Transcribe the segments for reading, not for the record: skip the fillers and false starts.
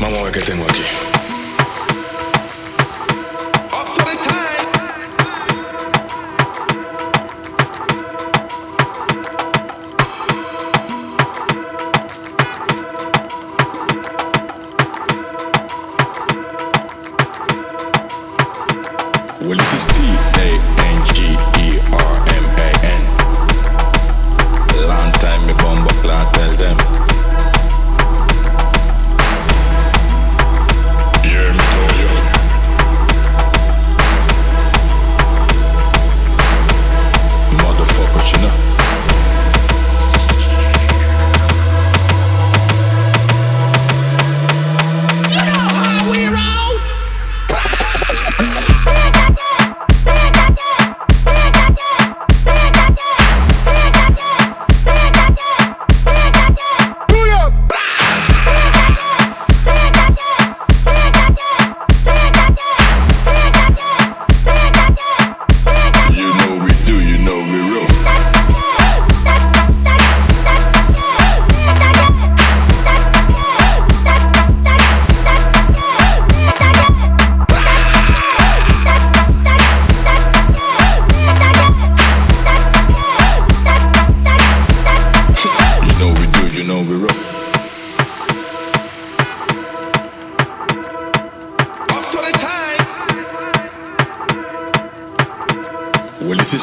Vamos a ver qué tengo aquí. Well, this is Tangerman. Long time me bumbo clock tell them. Yeah, me tell you. Motherfucker, you know. You know how we roll. Well, this is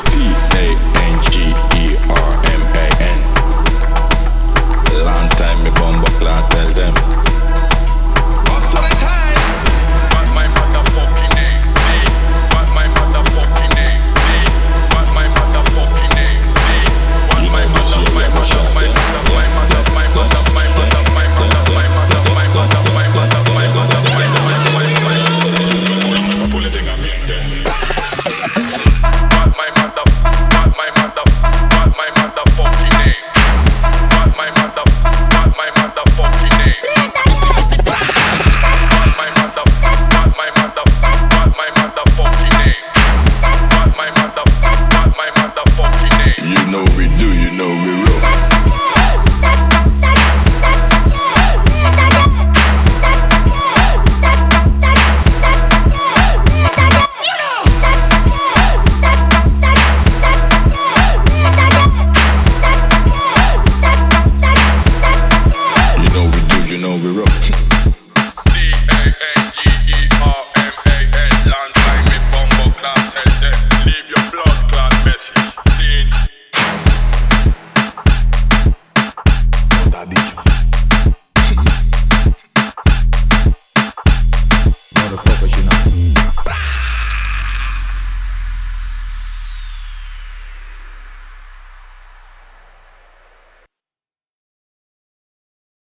Tangerman. Long time me bumbo clock tell them. Up to the time. What my motherfucking name? What my motherfucking name? What my motherfucking name? What my mother, my mother, my mother, my mother, my mother, my mother, my mother, my mother, my mother, my mother, my mother, my mother. Pull it in a minute. Motherfucker.